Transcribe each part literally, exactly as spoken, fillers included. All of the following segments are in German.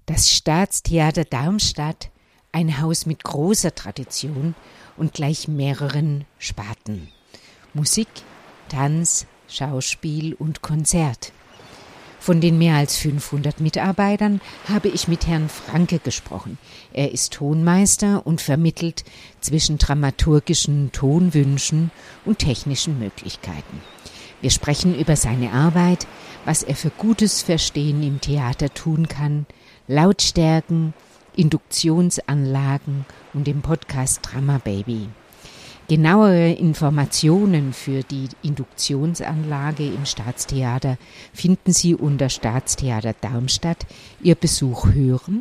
Das Staatstheater Darmstadt, ein Haus mit großer Tradition und gleich mehreren Sparten. Musik, Tanz, Schauspiel und Konzert. Von den mehr als fünfhundert Mitarbeitern habe ich mit Herrn Franke gesprochen. Er ist Tonmeister und vermittelt zwischen dramaturgischen Tonwünschen und technischen Möglichkeiten. Wir sprechen über seine Arbeit, was er für gutes Verstehen im Theater tun kann, Lautstärken, Induktionsanlagen und dem Podcast Drama Baby. Genauere Informationen für die Induktionsanlage im Staatstheater finden Sie unter Staatstheater Darmstadt. Ihr Besuch hören.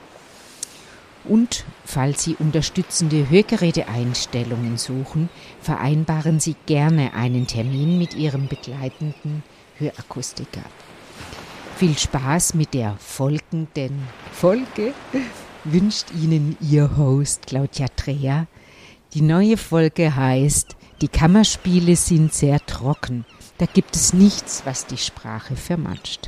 Und falls Sie unterstützende Hörgeräteeinstellungen suchen, vereinbaren Sie gerne einen Termin mit Ihrem begleitenden Hörakustiker. Viel Spaß mit der folgenden Folge wünscht Ihnen Ihr Host Claudia Dreher. Die neue Folge heißt, die Kammerspiele sind sehr trocken. Da gibt es nichts, was die Sprache vermanscht.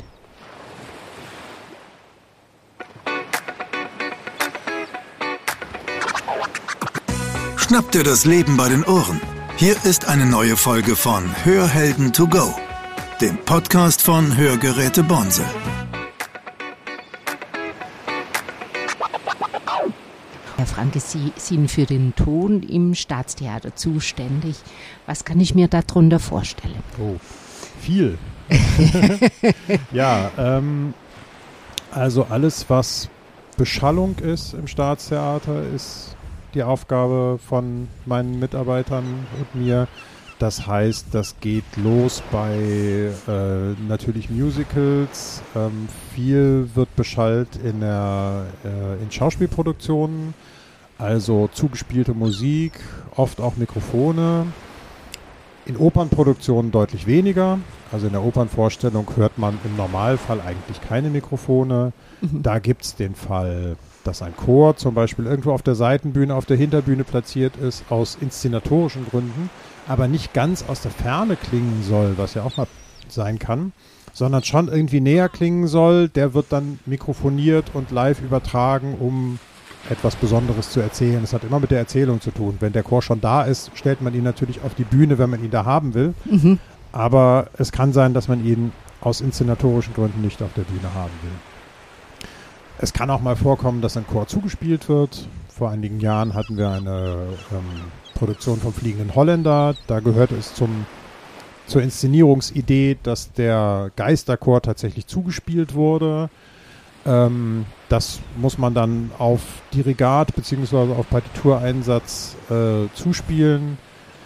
Schnapp dir das Leben bei den Ohren. Hier ist eine neue Folge von Hörhelden to go, dem Podcast von Hörgeräte Bonse. Herr Franke, Sie sind für den Ton im Staatstheater zuständig. Was kann ich mir darunter vorstellen? Oh, viel. ja, ähm, also alles, was Beschallung ist im Staatstheater, ist die Aufgabe von meinen Mitarbeitern und mir. Das heißt, das geht los bei äh, natürlich Musicals. Ähm, viel wird beschallt in, der, äh, in Schauspielproduktionen, also zugespielte Musik, oft auch Mikrofone. In Opernproduktionen deutlich weniger. Also in der Opernvorstellung hört man im Normalfall eigentlich keine Mikrofone. Mhm. Da gibt es den Fall, dass ein Chor zum Beispiel irgendwo auf der Seitenbühne, auf der Hinterbühne platziert ist, aus inszenatorischen Gründen, aber nicht ganz aus der Ferne klingen soll, was ja auch mal sein kann, sondern schon irgendwie näher klingen soll. Der wird dann mikrofoniert und live übertragen, um etwas Besonderes zu erzählen. Das hat immer mit der Erzählung zu tun. Wenn der Chor schon da ist, stellt man ihn natürlich auf die Bühne, wenn man ihn da haben will. Mhm. Aber es kann sein, dass man ihn aus inszenatorischen Gründen nicht auf der Bühne haben will. Es kann auch mal vorkommen, dass ein Chor zugespielt wird. Vor einigen Jahren hatten wir eine ähm, Produktion vom Fliegenden Holländer. Da gehört es zum, zur Inszenierungsidee, dass der Geisterchor tatsächlich zugespielt wurde. Ähm, das muss man dann auf Dirigat bzw. auf Partitureinsatz äh, zuspielen.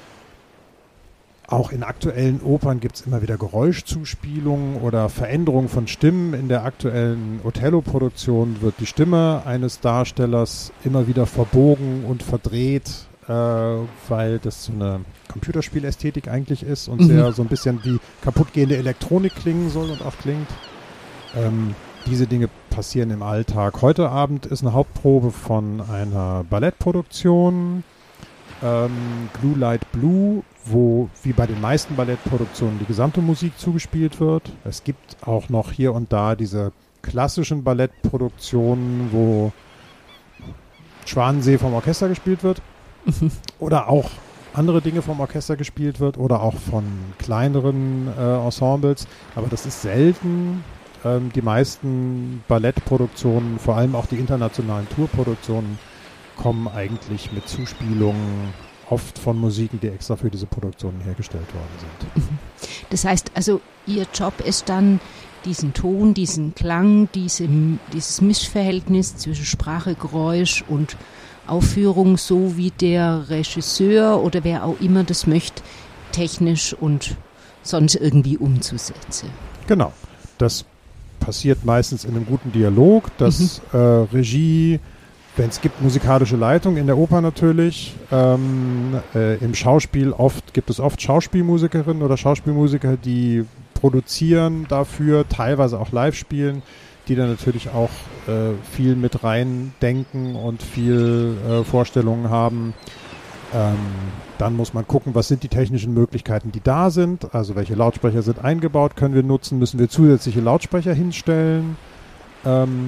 Auch in aktuellen Opern gibt es immer wieder Geräuschzuspielungen oder Veränderungen von Stimmen. In der aktuellen Othello-Produktion wird die Stimme eines Darstellers immer wieder verbogen und verdreht, äh, weil das so eine Computerspielästhetik eigentlich ist und mhm. sehr so ein bisschen wie kaputtgehende Elektronik klingen soll und auch klingt. Ähm, diese Dinge passieren im Alltag. Heute Abend ist eine Hauptprobe von einer Ballettproduktion, ähm, Glue Light Blue, wo wie bei den meisten Ballettproduktionen die gesamte Musik zugespielt wird. Es gibt auch noch hier und da diese klassischen Ballettproduktionen, wo Schwanensee vom Orchester gespielt wird oder auch andere Dinge vom Orchester gespielt wird oder auch von kleineren äh, Ensembles, aber das ist selten. Ähm, die meisten Ballettproduktionen, vor allem auch die internationalen Tourproduktionen, kommen eigentlich mit Zuspielungen oft von Musiken, die extra für diese Produktionen hergestellt worden sind. Das heißt also, Ihr Job ist dann, diesen Ton, diesen Klang, diese, dieses Mischverhältnis zwischen Sprache, Geräusch und Aufführung, so wie der Regisseur oder wer auch immer das möchte, technisch und sonst irgendwie umzusetzen. Genau, das passiert meistens in einem guten Dialog, dass mhm. äh, Regie, wenn es gibt, musikalische Leitung, in der Oper natürlich, ähm, äh, im Schauspiel oft gibt es oft Schauspielmusikerinnen oder Schauspielmusiker, die produzieren dafür, teilweise auch live spielen, die dann natürlich auch äh, viel mit rein denken und viel äh, Vorstellungen haben. Ähm, dann muss man gucken, was sind die technischen Möglichkeiten, die da sind, also welche Lautsprecher sind eingebaut, können wir nutzen, müssen wir zusätzliche Lautsprecher hinstellen. Ähm,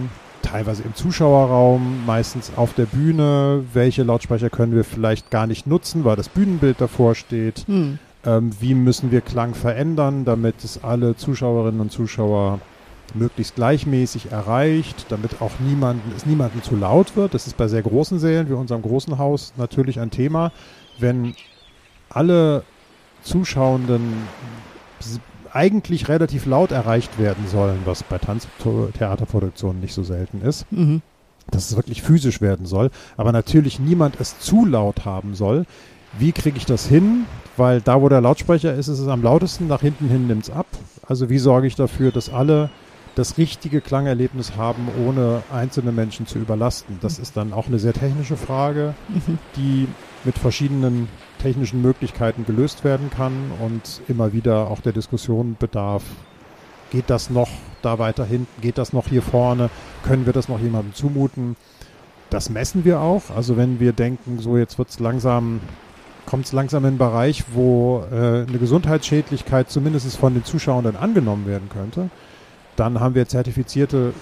teilweise im Zuschauerraum, meistens auf der Bühne. Welche Lautsprecher können wir vielleicht gar nicht nutzen, weil das Bühnenbild davor steht? Hm. Ähm, wie müssen wir Klang verändern, damit es alle Zuschauerinnen und Zuschauer möglichst gleichmäßig erreicht, damit auch niemanden, es niemandem zu laut wird. Das ist bei sehr großen Sälen wie unserem großen Haus natürlich ein Thema. Wenn alle Zuschauenden eigentlich relativ laut erreicht werden sollen, was bei Tanztheaterproduktionen nicht so selten ist, mhm. dass es wirklich physisch werden soll, aber natürlich niemand es zu laut haben soll. Wie kriege ich das hin? Weil da, wo der Lautsprecher ist, ist es am lautesten, nach hinten hin nimmt es ab. Also wie sorge ich dafür, dass alle das richtige Klangerlebnis haben, ohne einzelne Menschen zu überlasten? Das ist dann auch eine sehr technische Frage, mhm. die mit verschiedenen technischen Möglichkeiten gelöst werden kann und immer wieder auch der Diskussion bedarf. Geht das noch da weiter hinten? Geht das noch hier vorne? Können wir das noch jemandem zumuten? Das messen wir auch. Also wenn wir denken, so jetzt wird's langsam, kommt es langsam in einen Bereich, wo äh, eine Gesundheitsschädlichkeit zumindest von den Zuschauern dann angenommen werden könnte, dann haben wir zertifizierte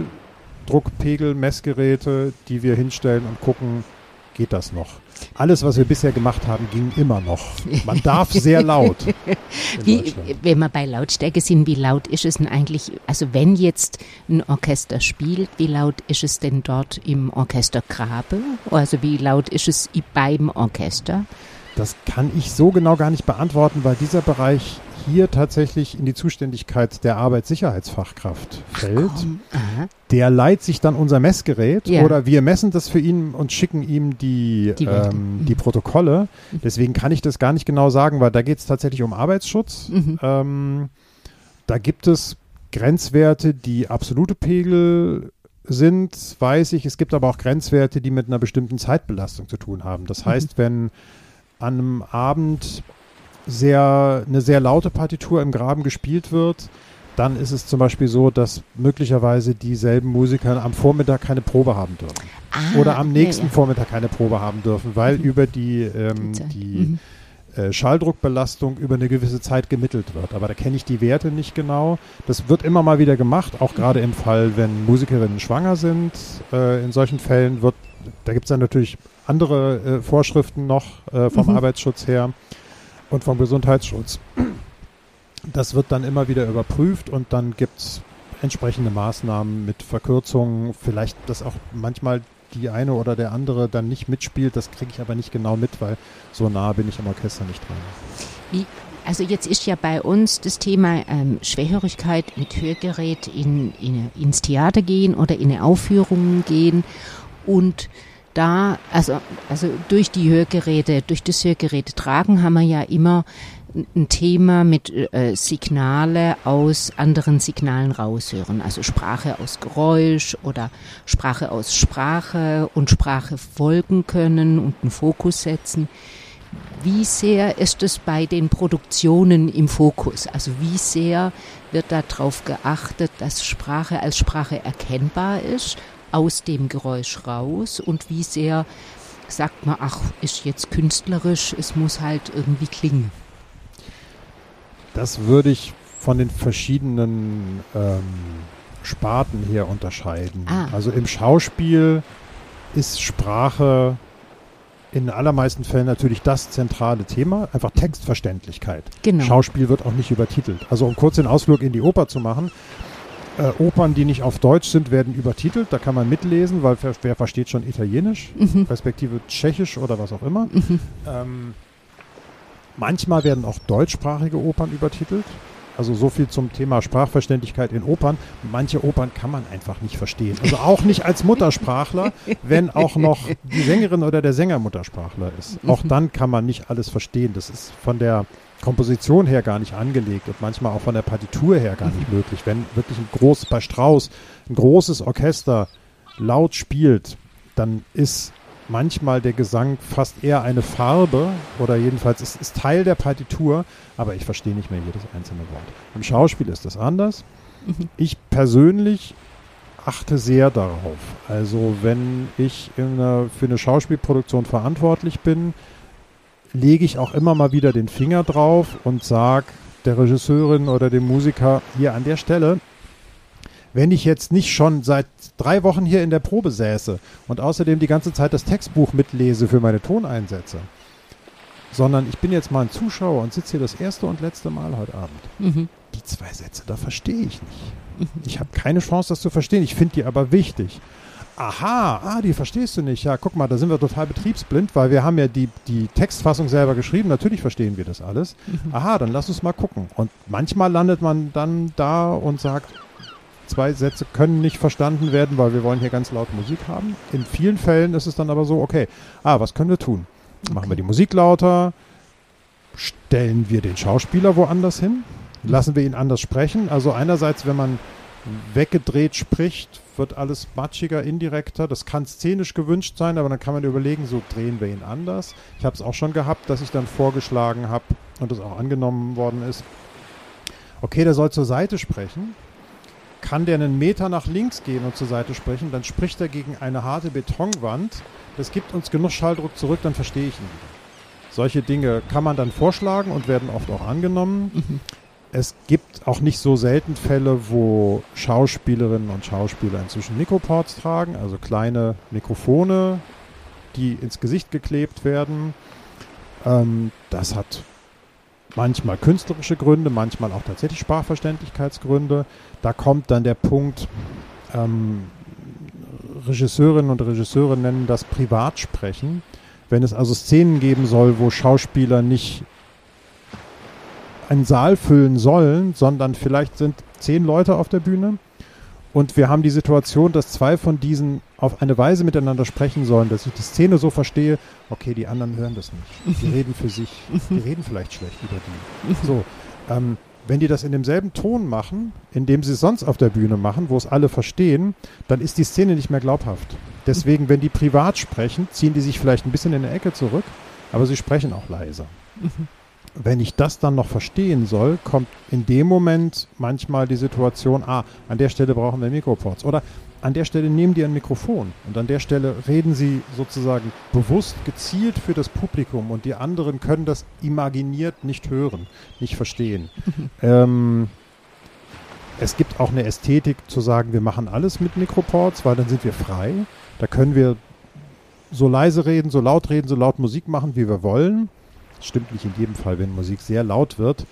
Schalldruckpegel-Messgeräte, die wir hinstellen und gucken, geht das noch? Alles, was wir bisher gemacht haben, ging immer noch. Man darf sehr laut. Wie, wenn wir bei Lautstärke sind, wie laut ist es denn eigentlich, also wenn jetzt ein Orchester spielt, wie laut ist es denn dort im Orchestergrabe? Also wie laut ist es beim Orchester? Das kann ich so genau gar nicht beantworten, weil dieser Bereich hier tatsächlich in die Zuständigkeit der Arbeitssicherheitsfachkraft fällt. Ach, der leiht sich dann unser Messgerät ja. oder wir messen das für ihn und schicken ihm die, die, ähm, mhm. die Protokolle. Deswegen kann ich das gar nicht genau sagen, weil da geht es tatsächlich um Arbeitsschutz. Mhm. Ähm, da gibt es Grenzwerte, die absolute Pegel sind, weiß ich. Es gibt aber auch Grenzwerte, die mit einer bestimmten Zeitbelastung zu tun haben. Das heißt, mhm. wenn an einem Abend sehr, eine sehr laute Partitur im Graben gespielt wird, dann ist es zum Beispiel so, dass möglicherweise dieselben Musiker am Vormittag keine Probe haben dürfen. Ah, oder am nächsten ja, ja. Vormittag keine Probe haben dürfen, weil mhm. über die, ähm, die mhm. äh, Schalldruckbelastung über eine gewisse Zeit gemittelt wird. Aber da kenne ich die Werte nicht genau. Das wird immer mal wieder gemacht, auch gerade im Fall, wenn Musikerinnen schwanger sind. Äh, in solchen Fällen wird, da gibt es dann natürlich andere äh, Vorschriften noch äh, vom mhm. Arbeitsschutz her und vom Gesundheitsschutz. Das wird dann immer wieder überprüft und dann gibt es entsprechende Maßnahmen mit Verkürzungen. Vielleicht, dass auch manchmal die eine oder der andere dann nicht mitspielt, das kriege ich aber nicht genau mit, weil so nah bin ich am Orchester nicht dran. Wie, also jetzt ist ja bei uns das Thema ähm, Schwerhörigkeit mit Hörgerät in, in, ins Theater gehen oder in eine Aufführung gehen und da, also, also durch die Hörgeräte, durch das Hörgeräte tragen haben wir ja immer ein Thema mit äh, Signale aus anderen Signalen raushören. Also Sprache aus Geräusch oder Sprache aus Sprache und Sprache folgen können und einen Fokus setzen. Wie sehr ist es bei den Produktionen im Fokus? Also wie sehr wird darauf geachtet, dass Sprache als Sprache erkennbar ist, aus dem Geräusch raus und wie sehr sagt man, ach, ist jetzt künstlerisch, es muss halt irgendwie klingen? Das würde ich von den verschiedenen ähm, Sparten her unterscheiden. Ah. Also im Schauspiel ist Sprache in allermeisten Fällen natürlich das zentrale Thema, einfach Textverständlichkeit. Genau. Schauspiel wird auch nicht übertitelt. Also um kurz den Ausflug in die Oper zu machen, Äh, Opern, die nicht auf Deutsch sind, werden übertitelt. Da kann man mitlesen, weil wer, wer versteht schon Italienisch, mhm. respektive Tschechisch oder was auch immer. Mhm. Ähm, manchmal werden auch deutschsprachige Opern übertitelt. Also so viel zum Thema Sprachverständlichkeit in Opern. Manche Opern kann man einfach nicht verstehen. Also auch nicht als Muttersprachler, wenn auch noch die Sängerin oder der Sänger Muttersprachler ist. Auch dann kann man nicht alles verstehen. Das ist von der Komposition her gar nicht angelegt und manchmal auch von der Partitur her gar nicht möglich. Wenn wirklich ein großes, bei Strauss, ein großes Orchester laut spielt, dann ist manchmal der Gesang fast eher eine Farbe oder jedenfalls ist, ist Teil der Partitur, aber ich verstehe nicht mehr jedes einzelne Wort. Im Schauspiel ist das anders. Mhm. Ich persönlich achte sehr darauf. Also wenn ich in einer, für eine Schauspielproduktion verantwortlich bin, lege ich auch immer mal wieder den Finger drauf und sage der Regisseurin oder dem Musiker hier an der Stelle, wenn ich jetzt nicht schon seit drei Wochen hier in der Probe säße und außerdem die ganze Zeit das Textbuch mitlese für meine Toneinsätze, sondern ich bin jetzt mal ein Zuschauer und sitze hier das erste und letzte Mal heute Abend. Mhm. Die zwei Sätze, da verstehe ich nicht. Mhm. Ich habe keine Chance, das zu verstehen. Ich finde die aber wichtig. Aha, ah, die verstehst du nicht. Ja, guck mal, da sind wir total betriebsblind, weil wir haben ja die, die Textfassung selber geschrieben. Natürlich verstehen wir das alles. Mhm. Aha, dann lass uns mal gucken. Und manchmal landet man dann da und sagt, zwei Sätze können nicht verstanden werden, weil wir wollen hier ganz laut Musik haben. In vielen Fällen ist es dann aber so, okay, ah, was können wir tun? Okay. Machen wir die Musik lauter? Stellen wir den Schauspieler woanders hin? Lassen wir ihn anders sprechen? Also einerseits, wenn man weggedreht spricht, wird alles matschiger, indirekter. Das kann szenisch gewünscht sein, aber dann kann man überlegen, so drehen wir ihn anders. Ich habe es auch schon gehabt, dass ich dann vorgeschlagen habe und es auch angenommen worden ist. Okay, der soll zur Seite sprechen. Kann der einen Meter nach links gehen und zur Seite sprechen, dann spricht er gegen eine harte Betonwand. Das gibt uns genug Schalldruck zurück, dann verstehe ich ihn wieder. Solche Dinge kann man dann vorschlagen und werden oft auch angenommen. Mhm. Es gibt auch nicht so selten Fälle, wo Schauspielerinnen und Schauspieler inzwischen Mikroports tragen, also kleine Mikrofone, die ins Gesicht geklebt werden. Ähm, das hat manchmal künstlerische Gründe, manchmal auch tatsächlich Sprachverständlichkeitsgründe. Da kommt dann der Punkt, ähm, Regisseurinnen und Regisseure nennen das Privatsprechen. Wenn es also Szenen geben soll, wo Schauspieler nicht einen Saal füllen sollen, sondern vielleicht sind zehn Leute auf der Bühne und wir haben die Situation, dass zwei von diesen auf eine Weise miteinander sprechen sollen, dass ich die Szene so verstehe, okay, die anderen hören das nicht. Die reden für sich. Die reden vielleicht schlecht über die. So, ähm, wenn die das in demselben Ton machen, in dem sie es sonst auf der Bühne machen, wo es alle verstehen, dann ist die Szene nicht mehr glaubhaft. Deswegen, wenn die privat sprechen, ziehen die sich vielleicht ein bisschen in eine Ecke zurück, aber sie sprechen auch leiser. Wenn ich das dann noch verstehen soll, kommt in dem Moment manchmal die Situation, ah, an der Stelle brauchen wir Mikroports. Oder an der Stelle nehmen die ein Mikrofon und an der Stelle reden sie sozusagen bewusst gezielt für das Publikum und die anderen können das imaginiert nicht hören, nicht verstehen. ähm, es gibt auch eine Ästhetik zu sagen, wir machen alles mit Mikroports, weil dann sind wir frei. Da können wir so leise reden, so laut reden, so laut Musik machen, wie wir wollen. Das stimmt nicht in jedem Fall, wenn Musik sehr laut wird.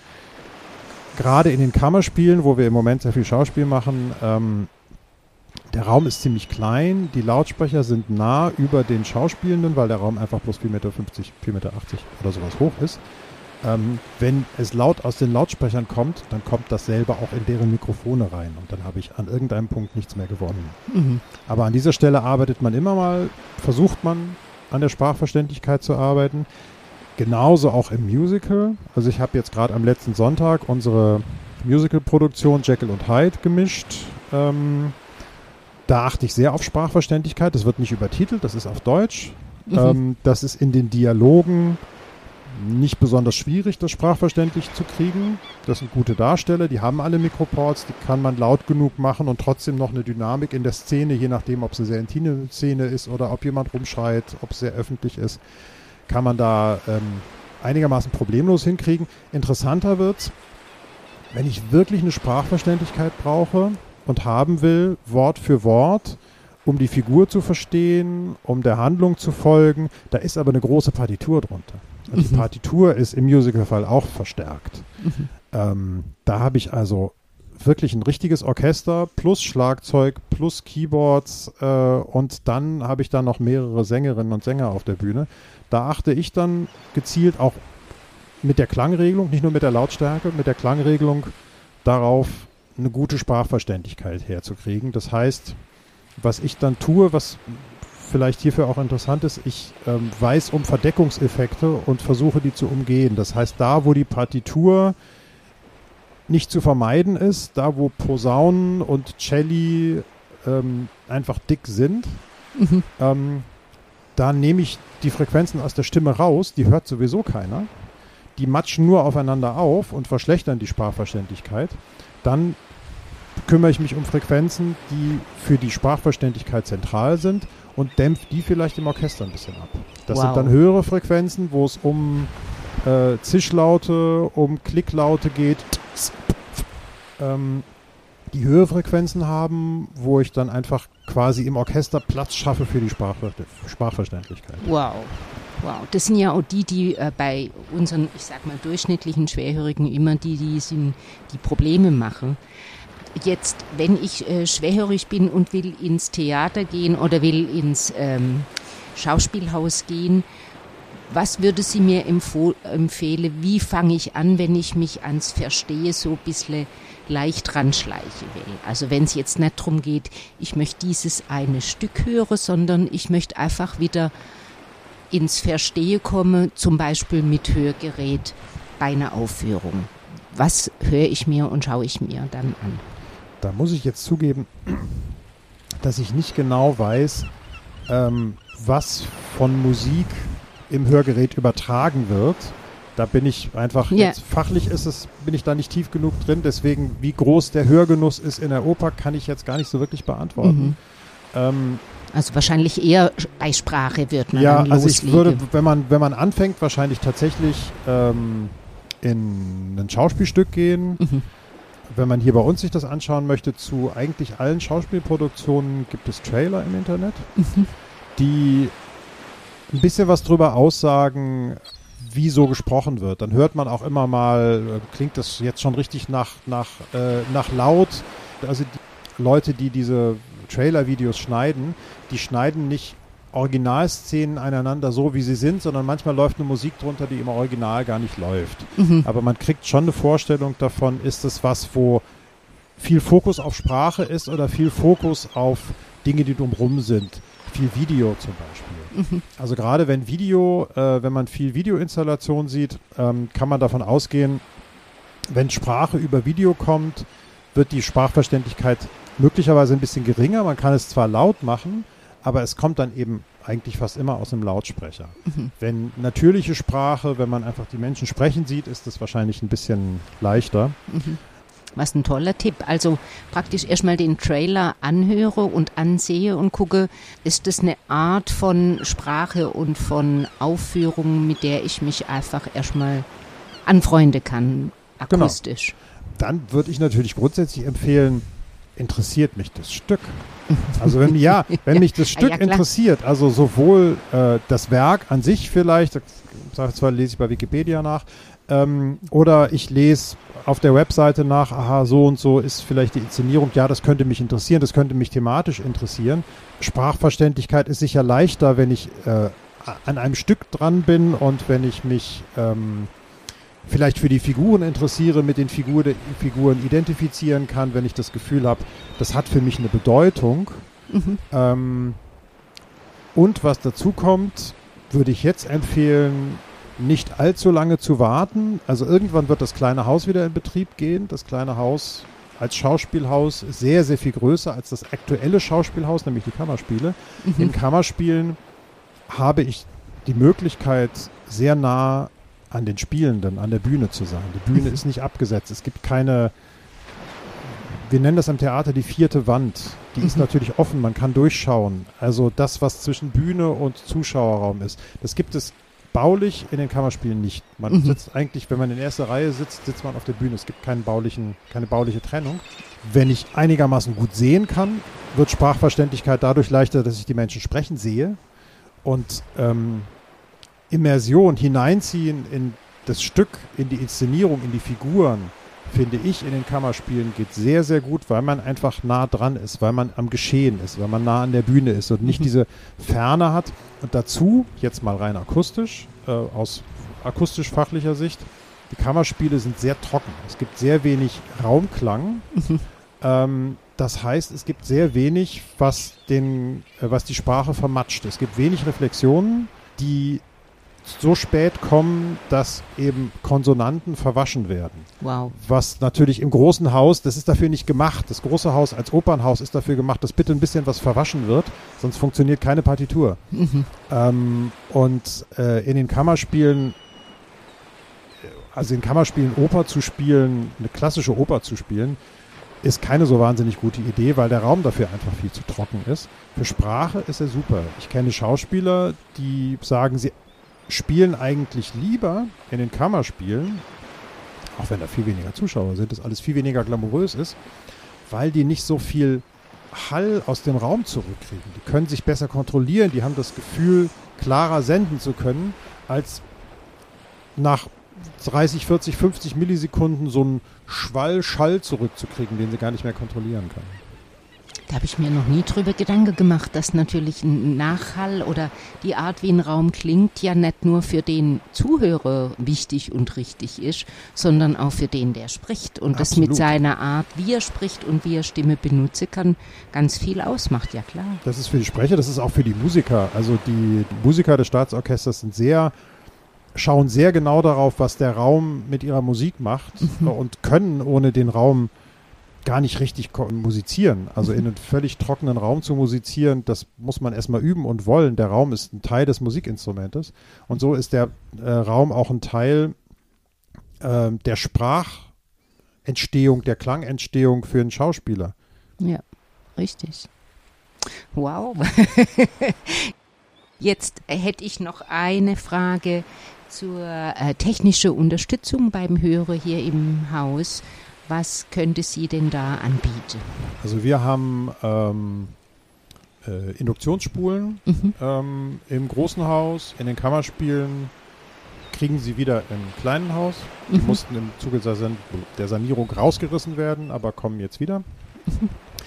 Gerade in den Kammerspielen, wo wir im Moment sehr viel Schauspiel machen, ähm, der Raum ist ziemlich klein, die Lautsprecher sind nah über den Schauspielenden, weil der Raum einfach bloß vier Meter fünfzig, vier Meter achtzig oder sowas hoch ist. Ähm, wenn es laut aus den Lautsprechern kommt, dann kommt das selber auch in deren Mikrofone rein und dann habe ich an irgendeinem Punkt nichts mehr gewonnen. Mhm. Aber an dieser Stelle arbeitet man immer mal, versucht man an der Sprachverständlichkeit zu arbeiten. Genauso auch im Musical. Also ich habe jetzt gerade am letzten Sonntag unsere Musical-Produktion Jekyll und Hyde gemischt. Ähm, da achte ich sehr auf Sprachverständlichkeit. Das wird nicht übertitelt, das ist auf Deutsch. Mhm. Ähm, das ist in den Dialogen nicht besonders schwierig, das sprachverständlich zu kriegen. Das sind gute Darsteller, die haben alle Mikroports, die kann man laut genug machen und trotzdem noch eine Dynamik in der Szene, je nachdem, ob es eine sehr intime Szene ist oder ob jemand rumschreit, ob es sehr öffentlich ist. Kann man da ähm, einigermaßen problemlos hinkriegen. Interessanter wird's, wenn ich wirklich eine Sprachverständlichkeit brauche und haben will, Wort für Wort, um die Figur zu verstehen, um der Handlung zu folgen. Da ist aber eine große Partitur drunter. Und mhm. die Partitur ist im Musicalfall auch verstärkt. Mhm. Ähm, da habe ich also wirklich ein richtiges Orchester plus Schlagzeug plus Keyboards äh, und dann habe ich da noch mehrere Sängerinnen und Sänger auf der Bühne. Da achte ich dann gezielt auch mit der Klangregelung, nicht nur mit der Lautstärke, mit der Klangregelung darauf, eine gute Sprachverständlichkeit herzukriegen. Das heißt, was ich dann tue, was vielleicht hierfür auch interessant ist, ich ähm, weiß um Verdeckungseffekte und versuche die zu umgehen. Das heißt, da wo die Partitur nicht zu vermeiden ist, da wo Posaunen und Celli ähm, einfach dick sind, mhm. ähm, da nehme ich die Frequenzen aus der Stimme raus, die hört sowieso keiner. Die matschen nur aufeinander auf und verschlechtern die Sprachverständlichkeit. Dann kümmere ich mich um Frequenzen, die für die Sprachverständlichkeit zentral sind und dämpfe die vielleicht im Orchester ein bisschen ab. Das wow. sind dann höhere Frequenzen, wo es um äh, Zischlaute, um Klicklaute geht. Ähm, die Hörfrequenzen haben, wo ich dann einfach quasi im Orchester Platz schaffe für die Sprachver- Sprachverständlichkeit. Wow. Wow, das sind ja auch die, die äh, bei unseren, ich sag mal, durchschnittlichen Schwerhörigen immer die, die sind, die Probleme machen. Jetzt, wenn ich äh, schwerhörig bin und will ins Theater gehen oder will ins ähm, Schauspielhaus gehen, was würde sie mir empfo- empfehlen? Wie fange ich an, wenn ich mich ans Verstehe so ein bisschen leicht ranschleichen will? Also wenn es jetzt nicht darum geht, ich möchte dieses eine Stück hören, sondern ich möchte einfach wieder ins Verstehe komme, zum Beispiel mit Hörgerät bei einer Aufführung. Was höre ich mir und schaue ich mir dann an? Da muss ich jetzt zugeben, dass ich nicht genau weiß, ähm, was von Musik im Hörgerät übertragen wird. Da bin ich einfach, yeah. jetzt fachlich ist es, bin ich da nicht tief genug drin. Deswegen, wie groß der Hörgenuss ist in der Oper, kann ich jetzt gar nicht so wirklich beantworten. Mhm. Ähm, Also wahrscheinlich eher bei Sprache wird man ja, dann also ich loslegen. würde, wenn man, wenn man anfängt, wahrscheinlich tatsächlich ähm, in ein Schauspielstück gehen. Mhm. Wenn man hier bei uns sich das anschauen möchte, zu eigentlich allen Schauspielproduktionen gibt es Trailer im Internet, Mhm. die ein bisschen was drüber aussagen, wie so gesprochen wird. Dann hört man auch immer mal, äh, klingt das jetzt schon richtig nach, nach, äh, nach laut. Also die Leute, die diese Trailer-Videos schneiden, die schneiden nicht Originalszenen einander so, wie sie sind, sondern manchmal läuft eine Musik drunter, die im Original gar nicht läuft. Mhm. Aber man kriegt schon eine Vorstellung davon, ist es was, wo viel Fokus auf Sprache ist oder viel Fokus auf Dinge, die drumherum sind. Viel Video zum Beispiel. Mhm. Also gerade wenn Video, äh, wenn man viel Videoinstallation sieht, ähm, kann man davon ausgehen, wenn Sprache über Video kommt, wird die Sprachverständlichkeit möglicherweise ein bisschen geringer. Man kann es zwar laut machen, aber es kommt dann eben eigentlich fast immer aus einem Lautsprecher. Mhm. Wenn natürliche Sprache, wenn man einfach die Menschen sprechen sieht, ist das wahrscheinlich ein bisschen leichter. Mhm. Was ein toller Tipp. Also praktisch erstmal den Trailer anhöre und ansehe und gucke, ist das eine Art von Sprache und von Aufführung, mit der ich mich einfach erstmal anfreunden kann, akustisch. Genau. Dann würde ich natürlich grundsätzlich empfehlen, interessiert mich das Stück? Also wenn ja, wenn mich das Stück ja, interessiert, also sowohl äh, das Werk an sich vielleicht, sag zwar lese ich bei Wikipedia nach, ähm, oder ich lese auf der Webseite nach, aha, so und so ist vielleicht die Inszenierung, ja, das könnte mich interessieren, das könnte mich thematisch interessieren. Sprachverständlichkeit ist sicher leichter, wenn ich äh, an einem Stück dran bin und wenn ich mich ähm, vielleicht für die Figuren interessiere, mit den Figur, Figuren identifizieren kann, wenn ich das Gefühl habe, das hat für mich eine Bedeutung. Mhm. Ähm, und was dazu kommt, würde ich jetzt empfehlen, nicht allzu lange zu warten. Also irgendwann wird das kleine Haus wieder in Betrieb gehen. Das kleine Haus als Schauspielhaus ist sehr, sehr viel größer als das aktuelle Schauspielhaus, nämlich die Kammerspiele. Mhm. In Kammerspielen habe ich die Möglichkeit, sehr nah an den Spielenden, an der Bühne zu sein. Die Bühne ist nicht abgesetzt. Es gibt keine, wir nennen das am Theater die vierte Wand. Die ist natürlich offen, man kann durchschauen. Also das, was zwischen Bühne und Zuschauerraum ist, das gibt es baulich in den Kammerspielen nicht. Man mhm. sitzt eigentlich, wenn man in erster Reihe sitzt, sitzt man auf der Bühne. Es gibt keinen baulichen, keine bauliche Trennung. Wenn ich einigermaßen gut sehen kann, wird Sprachverständlichkeit dadurch leichter, dass ich die Menschen sprechen sehe. Und ähm, Immersion, hineinziehen in das Stück, in die Inszenierung, in die Figuren, finde ich, in den Kammerspielen geht sehr, sehr gut, weil man einfach nah dran ist, weil man am Geschehen ist, weil man nah an der Bühne ist und nicht mhm. diese Ferne hat. Und dazu, jetzt mal rein akustisch, äh, aus akustisch-fachlicher Sicht, die Kammerspiele sind sehr trocken. Es gibt sehr wenig Raumklang. Mhm. Ähm, das heißt, es gibt sehr wenig, was, den, äh, was die Sprache vermatscht. Es gibt wenig Reflexionen, die so spät kommen, dass eben Konsonanten verwaschen werden. Wow. Was natürlich im großen Haus, das ist dafür nicht gemacht. Das große Haus als Opernhaus ist dafür gemacht, dass bitte ein bisschen was verwaschen wird, sonst funktioniert keine Partitur. Mhm. Ähm, und äh, in den Kammerspielen, also in Kammerspielen Oper zu spielen, eine klassische Oper zu spielen, ist keine so wahnsinnig gute Idee, weil der Raum dafür einfach viel zu trocken ist. Für Sprache ist er super. Ich kenne Schauspieler, die sagen, sie spielen eigentlich lieber in den Kammerspielen, auch wenn da viel weniger Zuschauer sind, das alles viel weniger glamourös ist, weil die nicht so viel Hall aus dem Raum zurückkriegen. Die können sich besser kontrollieren, die haben das Gefühl, klarer senden zu können, als nach dreißig, vierzig, fünfzig Millisekunden so einen Schwall Schall zurückzukriegen, den sie gar nicht mehr kontrollieren können. Da habe ich mir noch nie drüber Gedanken gemacht, dass natürlich ein Nachhall oder die Art, wie ein Raum klingt, ja nicht nur für den Zuhörer wichtig und richtig ist, sondern auch für den, der spricht. Und das Absolut. mit seiner Art, wie er spricht und wie er Stimme benutzen kann, ganz viel ausmacht, ja klar. Das ist für die Sprecher, das ist auch für die Musiker. Also die, die Musiker des Staatsorchesters sind sehr, schauen sehr genau darauf, was der Raum mit ihrer Musik macht mhm. und können ohne den Raum gar nicht richtig musizieren. Also in einem völlig trockenen Raum zu musizieren, das muss man erstmal üben und wollen. Der Raum ist ein Teil des Musikinstrumentes und so ist der äh, Raum auch ein Teil äh, der Sprachentstehung, der Klangentstehung für einen Schauspieler. Ja, richtig. Wow. Jetzt hätte ich noch eine Frage zur äh, technischen Unterstützung beim Hörer hier im Haus. Was könnte sie denn da anbieten? Also wir haben ähm, äh, Induktionsspulen mhm. ähm, im großen Haus, in den Kammerspielen kriegen sie wieder im kleinen Haus. Die mhm. mussten im Zuge der Sanierung rausgerissen werden, aber kommen jetzt wieder. Mhm.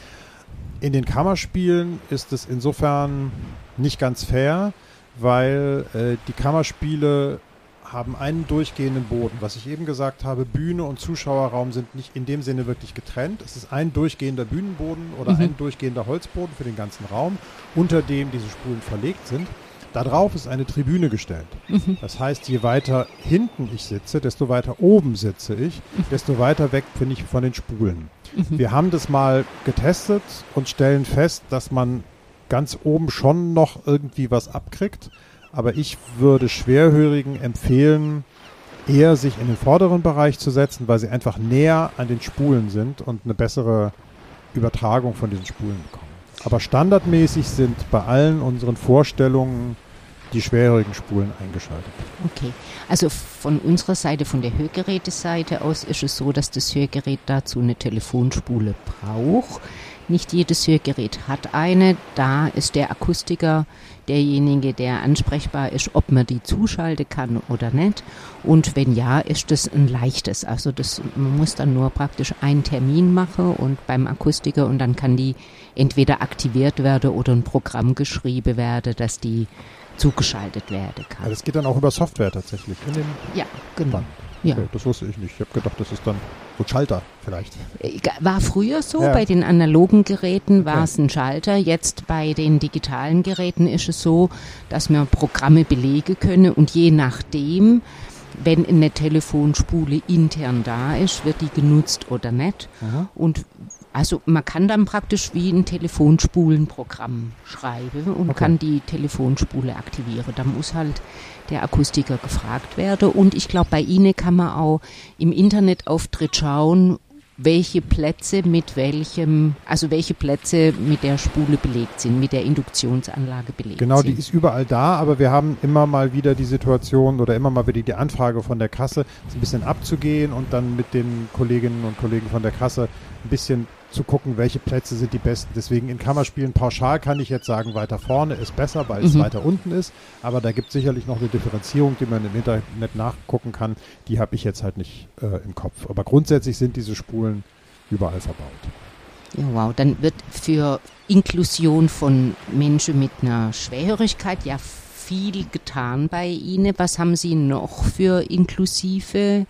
In den Kammerspielen ist es insofern nicht ganz fair, weil äh, die Kammerspiele haben einen durchgehenden Boden. Was ich eben gesagt habe, Bühne und Zuschauerraum sind nicht in dem Sinne wirklich getrennt. Es ist ein durchgehender Bühnenboden oder mhm. ein durchgehender Holzboden für den ganzen Raum, unter dem diese Spulen verlegt sind. Darauf ist eine Tribüne gestellt. Mhm. Das heißt, je weiter hinten ich sitze, desto weiter oben sitze ich, mhm. desto weiter weg bin ich von den Spulen. Mhm. Wir haben das mal getestet und stellen fest, dass man ganz oben schon noch irgendwie was abkriegt. Aber ich würde Schwerhörigen empfehlen, eher sich in den vorderen Bereich zu setzen, weil sie einfach näher an den Spulen sind und eine bessere Übertragung von diesen Spulen bekommen. Aber standardmäßig sind bei allen unseren Vorstellungen die schwerhörigen Spulen eingeschaltet. Okay, also von unserer Seite, von der Hörgeräteseite aus ist es so, dass das Hörgerät dazu eine Telefonspule braucht. Nicht jedes Hörgerät hat eine. Da ist der Akustiker derjenige, der ansprechbar ist, ob man die zuschalten kann oder nicht. Und wenn ja, ist das ein leichtes. Also das, man muss dann nur praktisch einen Termin machen und beim Akustiker und dann kann die entweder aktiviert werden oder ein Programm geschrieben werden, dass die zugeschaltet werden kann. Also das geht dann auch über Software tatsächlich. In dem ja, genau. Band. Okay, ja. Das wusste ich nicht. Ich habe gedacht, das ist dann so ein Schalter vielleicht. War früher so, ja. Bei den analogen Geräten war okay. es ein Schalter. Jetzt bei den digitalen Geräten ist es so, dass wir Programme belegen können und je nachdem, wenn eine Telefonspule intern da ist, wird die genutzt oder nicht. Aha. Und also man kann dann praktisch wie ein Telefonspulenprogramm schreiben und okay. kann die Telefonspule aktivieren. Da muss halt der Akustiker gefragt werden. Und ich glaube, bei Ihnen kann man auch im Internetauftritt schauen, welche Plätze mit welchem, also welche Plätze mit der Spule belegt sind, mit der Induktionsanlage belegt genau, sind. Genau, die ist überall da, aber wir haben immer mal wieder die Situation oder immer mal wieder die Anfrage von der Kasse, ein bisschen abzugehen und dann mit den Kolleginnen und Kollegen von der Kasse ein bisschen zu gucken, welche Plätze sind die besten. Deswegen in Kammerspielen pauschal kann ich jetzt sagen, weiter vorne ist besser, weil mhm. es weiter unten ist. Aber da gibt es sicherlich noch eine Differenzierung, die man im Internet nachgucken kann. Die habe ich jetzt halt nicht äh, im Kopf. Aber grundsätzlich sind diese Spulen überall verbaut. Ja, wow. Dann wird für Inklusion von Menschen mit einer Schwerhörigkeit ja viel getan bei Ihnen. Was haben Sie noch für inklusive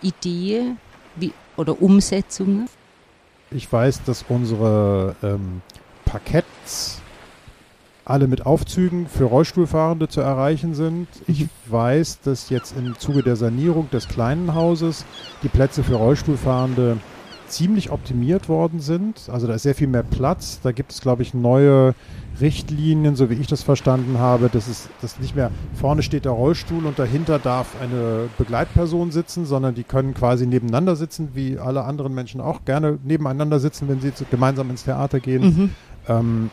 Ideen wie, oder Umsetzungen? Ich weiß, dass unsere ähm, Parketts alle mit Aufzügen für Rollstuhlfahrende zu erreichen sind. Ich mhm. weiß, dass jetzt im Zuge der Sanierung des kleinen Hauses die Plätze für Rollstuhlfahrende ziemlich optimiert worden sind. Also da ist sehr viel mehr Platz. Da gibt es, glaube ich, neue Richtlinien, so wie ich das verstanden habe, dass es dass nicht mehr vorne steht der Rollstuhl und dahinter darf eine Begleitperson sitzen, sondern die können quasi nebeneinander sitzen, wie alle anderen Menschen auch gerne nebeneinander sitzen, wenn sie gemeinsam ins Theater gehen. Mhm. Ähm,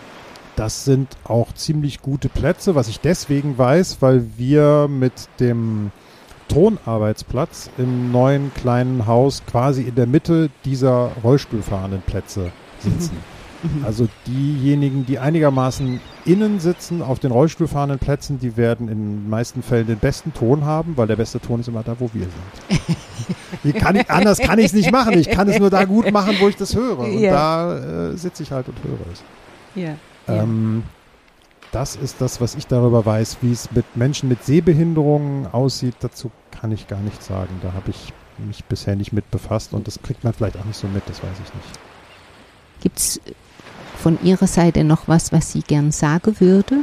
das sind auch ziemlich gute Plätze, was ich deswegen weiß, weil wir mit dem Tonarbeitsplatz im neuen kleinen Haus quasi in der Mitte dieser rollstuhlfahrenden Plätze sitzen. Mhm. Also diejenigen, die einigermaßen innen sitzen auf den rollstuhlfahrenden Plätzen, die werden in den meisten Fällen den besten Ton haben, weil der beste Ton ist immer da, wo wir sind. Wie kann ich, anders kann ich es nicht machen. Ich kann es nur da gut machen, wo ich das höre. Und ja. da äh, sitze ich halt und höre es. Ja. Ähm, das ist das, was ich darüber weiß, wie es mit Menschen mit Sehbehinderungen aussieht. Dazu kann ich gar nichts sagen. Da habe ich mich bisher nicht mit befasst und das kriegt man vielleicht auch nicht so mit, das weiß ich nicht. Gibt es von Ihrer Seite noch was, was Sie gern sagen würde?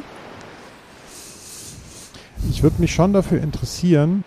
Ich würde mich schon dafür interessieren,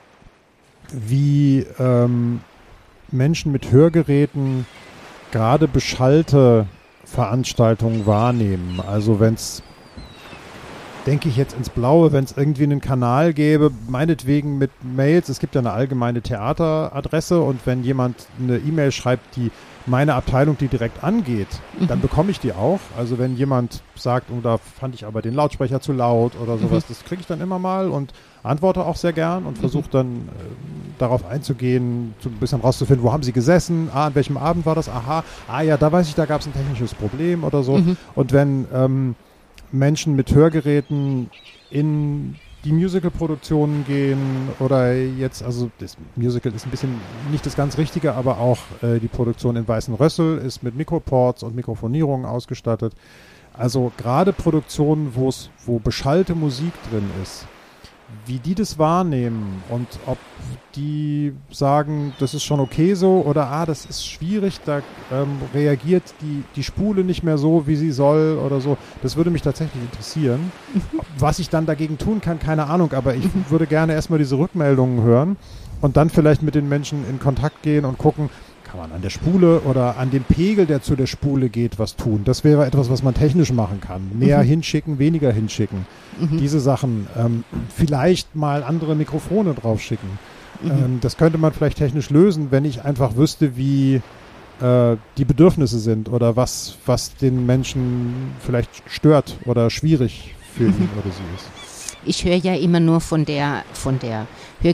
wie ähm, Menschen mit Hörgeräten gerade beschallte Veranstaltungen wahrnehmen. Also wenn es, denke ich jetzt ins Blaue, wenn es irgendwie einen Kanal gäbe, meinetwegen mit Mails, es gibt ja eine allgemeine Theateradresse und wenn jemand eine E-Mail schreibt, die meine Abteilung, die direkt angeht, mhm. dann bekomme ich die auch. Also wenn jemand sagt, oh, da fand ich aber den Lautsprecher zu laut oder sowas, mhm. das kriege ich dann immer mal und antworte auch sehr gern und versuche dann äh, darauf einzugehen, so ein bisschen rauszufinden, wo haben sie gesessen, ah, an welchem Abend war das, aha, ah ja, da weiß ich, da gab es ein technisches Problem oder so. Mhm. Und wenn ähm, Menschen mit Hörgeräten in die Musical-Produktionen gehen oder jetzt, also das Musical ist ein bisschen nicht das ganz Richtige, aber auch äh, die Produktion in Weißen Rössel ist mit Mikroports und Mikrofonierungen ausgestattet. Also gerade Produktionen, wo es, wo beschallte Musik drin ist, wie die das wahrnehmen und ob die sagen, das ist schon okay so oder ah, das ist schwierig, da ähm, reagiert die, die Spule nicht mehr so, wie sie soll oder so. Das würde mich tatsächlich interessieren. Mhm. Was ich dann dagegen tun kann, keine Ahnung, aber ich mhm. würde gerne erstmal diese Rückmeldungen hören und dann vielleicht mit den Menschen in Kontakt gehen und gucken, kann man an der Spule oder an dem Pegel, der zu der Spule geht, was tun. Das wäre etwas, was man technisch machen kann. Mehr mhm. hinschicken, weniger hinschicken. Mhm. Diese Sachen. Ähm, vielleicht mal andere Mikrofone draufschicken. Mhm. Ähm, das könnte man vielleicht technisch lösen, wenn ich einfach wüsste, wie äh, die Bedürfnisse sind oder was, was den Menschen vielleicht stört oder schwierig für ihn mhm. oder sie ist. Ich höre ja immer nur von der, von der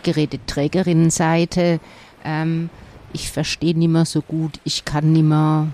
Hörgeräteträgerinnenseite, ähm, ich verstehe nicht mehr so gut, ich kann nicht mehr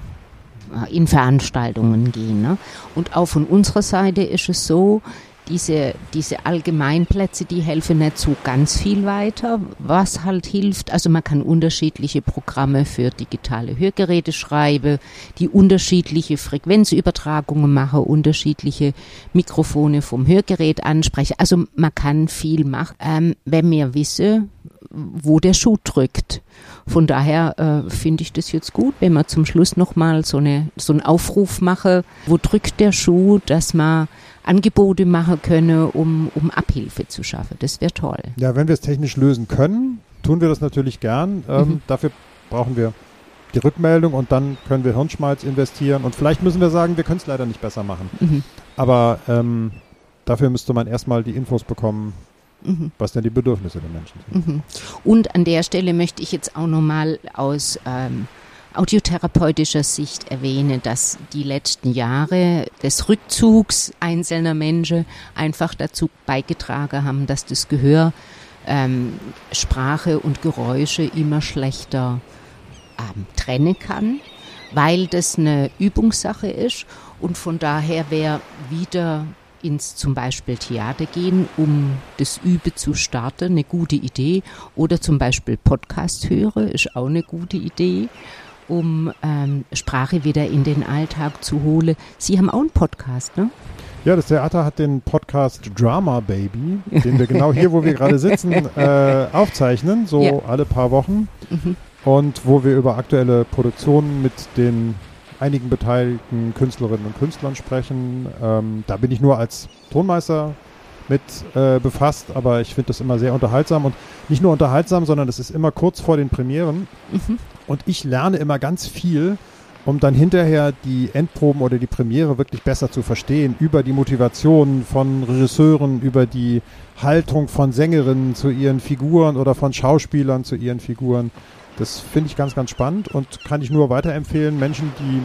in Veranstaltungen gehen. Ne? Und auch von unserer Seite ist es so, diese, diese Allgemeinplätze, die helfen nicht so ganz viel weiter. Was halt hilft, also man kann unterschiedliche Programme für digitale Hörgeräte schreiben, die unterschiedliche Frequenzübertragungen machen, unterschiedliche Mikrofone vom Hörgerät ansprechen. Also man kann viel machen, ähm, wenn wir wissen, wo der Schuh drückt. Von daher äh, finde ich das jetzt gut, wenn wir zum Schluss nochmal so, eine, so einen Aufruf machen, wo drückt der Schuh, dass man Angebote machen können, um, um Abhilfe zu schaffen. Das wäre toll. Ja, wenn wir es technisch lösen können, tun wir das natürlich gern. Ähm, mhm. Dafür brauchen wir die Rückmeldung und dann können wir Hirnschmalz investieren und vielleicht müssen wir sagen, wir können es leider nicht besser machen. Mhm. Aber ähm, dafür müsste man erstmal die Infos bekommen, mhm. was denn die Bedürfnisse der Menschen sind. Mhm. Und an der Stelle möchte ich jetzt auch nochmal aus ähm, audiotherapeutischer Sicht erwähnen, dass die letzten Jahre des Rückzugs einzelner Menschen einfach dazu beigetragen haben, dass das Gehör ähm, Sprache und Geräusche immer schlechter ähm, trennen kann, weil das eine Übungssache ist und von daher wäre wieder ins zum Beispiel Theater gehen, um das Üben zu starten, eine gute Idee. Oder zum Beispiel Podcast hören, ist auch eine gute Idee, um ähm, Sprache wieder in den Alltag zu holen. Sie haben auch einen Podcast, ne? Ja, das Theater hat den Podcast Drama Baby, den wir genau hier, wo wir gerade sitzen, äh, aufzeichnen, so ja. alle paar Wochen. Mhm. Und wo wir über aktuelle Produktionen mit den einigen beteiligten Künstlerinnen und Künstlern sprechen. Ähm, da bin ich nur als Tonmeister mit äh, befasst, aber ich finde das immer sehr unterhaltsam und nicht nur unterhaltsam, sondern es ist immer kurz vor den Premieren mhm. und ich lerne immer ganz viel, um dann hinterher die Endproben oder die Premiere wirklich besser zu verstehen, über die Motivation von Regisseuren, über die Haltung von Sängerinnen zu ihren Figuren oder von Schauspielern zu ihren Figuren. Das finde ich ganz, ganz spannend und kann ich nur weiterempfehlen, Menschen, die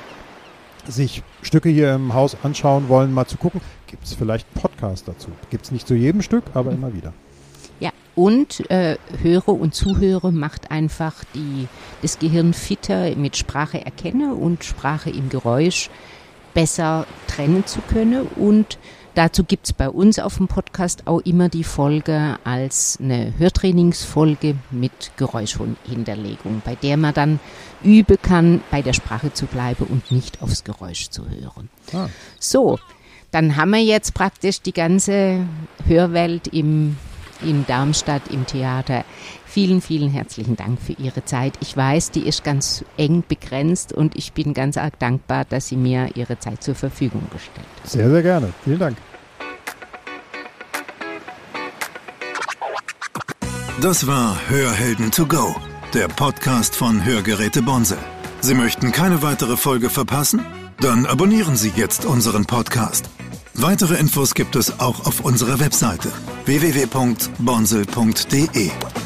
sich Stücke hier im Haus anschauen wollen, mal zu gucken, gibt es vielleicht einen Podcast dazu. Gibt es nicht zu jedem Stück, aber immer wieder. Ja, Und äh, Hörer und Zuhörer macht einfach die, das Gehirn fitter mit Sprache erkennen und Sprache im Geräusch besser trennen zu können. Und dazu gibt es bei uns auf dem Podcast auch immer die Folge als eine Hörtrainingsfolge mit Geräuschhinterlegung, bei der man dann üben kann, bei der Sprache zu bleiben und nicht aufs Geräusch zu hören. Ah. So, dann haben wir jetzt praktisch die ganze Hörwelt im in Darmstadt im Theater. Vielen, vielen herzlichen Dank für Ihre Zeit. Ich weiß, die ist ganz eng begrenzt und ich bin ganz arg dankbar, dass Sie mir Ihre Zeit zur Verfügung gestellt haben. Sehr, sehr gerne. Vielen Dank. Das war Hörhelden to go, der Podcast von Hörgeräte Bonsel. Sie möchten keine weitere Folge verpassen? Dann abonnieren Sie jetzt unseren Podcast. Weitere Infos gibt es auch auf unserer Webseite w w w punkt bonsel punkt d e.